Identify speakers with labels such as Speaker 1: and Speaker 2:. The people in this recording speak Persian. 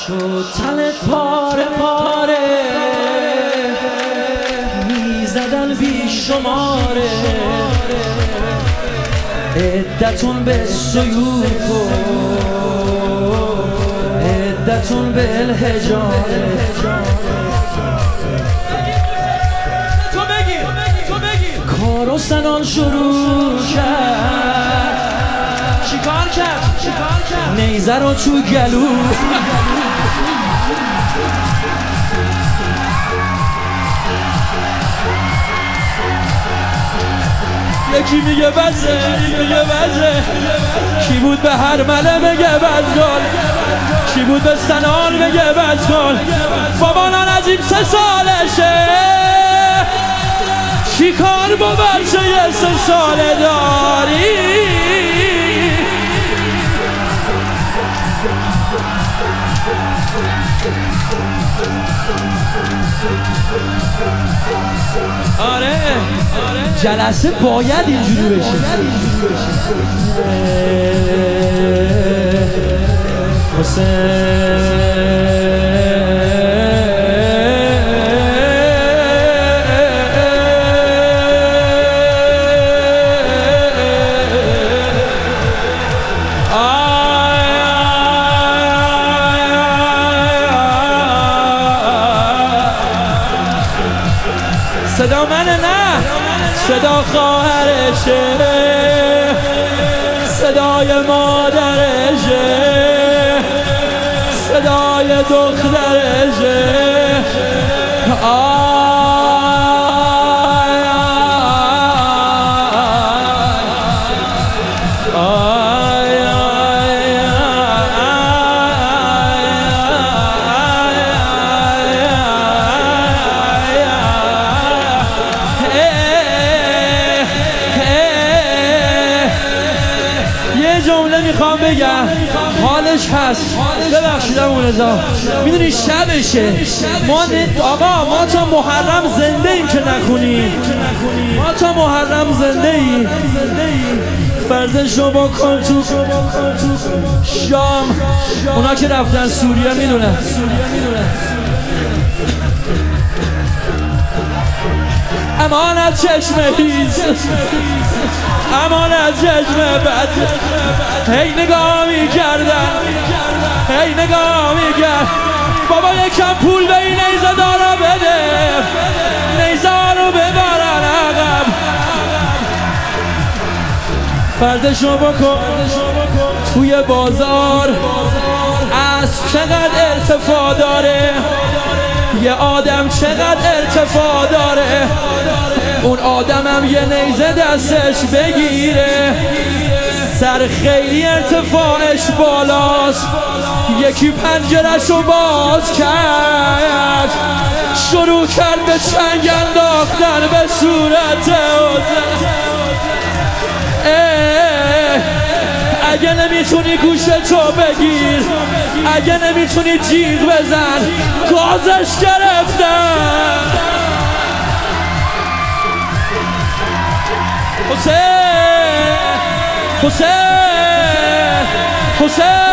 Speaker 1: شد تنت پاره پاره، میزدن بیشماره، عدتون به سیوف و عدتون به الحجاره. تو بگی کار و سنان شروع کرد، چیکار کرد؟ نیزه رو تو گلو. یکی میگه بزه، کی بود به هر مله بگه بزگال، کی بود به سنان بگه بزگال. بابانان از این 3 سالشه، چی کار با بچه 3 ساله داری؟ آره جلسه باید اینجوری بشه. صدا منه نه، صدا خواهرشه، صدای مادرشه، صدای دخترشه. جمله میخوام بگم حالش هست، ببخشیدم اون رضا، میدونی شبشه، ما تا محرم زنده ایم که نخونیم، ما تا محرم زنده ایم. فرضشو بکن تو شام، اونا که رفتن سوریه میدونن. امانت چشم هیز، امانت چشم بد، هی نگاه میکردن، هی نگاه میکرد. بابا یکم پول به این نیزه دارا بده، نیزه رو ببرن عقب. فردشو بکن توی بازار، اسب چقدر ارتفاع داره، یه آدم چقدر ارتفاع داره. اون آدمم یه نیزه دستش بگیره، سر خیلی ارتفاعش بالاست. یکی پنجرشو باز کرد، شروع کرد به چنگ انداختن به صورت اگه نمیتونی گوشتو بگیر، اگه نمیتونی جیغ بزن، گازش گرفتن. حسین